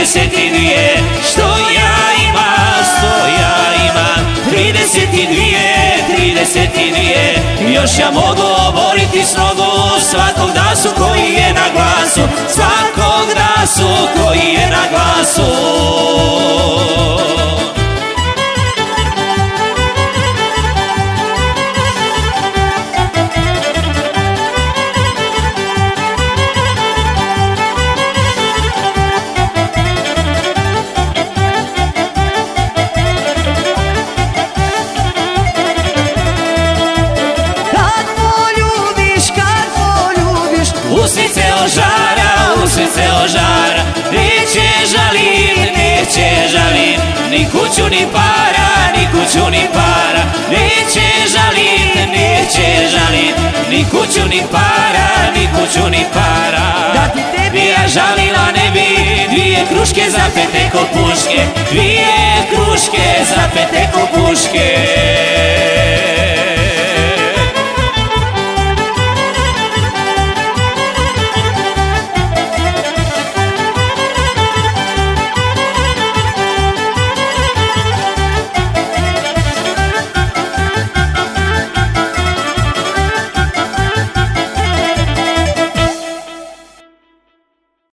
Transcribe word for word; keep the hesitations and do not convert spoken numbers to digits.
trideset dvije, što ja imam, što ja imam. Trideset dvije, trideset dvije, još ja mogu oboriti s nogu svakog dasu koji je na glasu, svakog dasu koji je na glasu. Usnice ožara, usnice ožara, neće žalit, neće žalit, ni kuću ni para, ni kuću ni para, neće žalit, neće žalit, ni kuću ni para, ni kuću ni para. Da ti tebi ja žalila ne bi, dvije kruške zapete ko puške, dvije kruške zapete ko puške.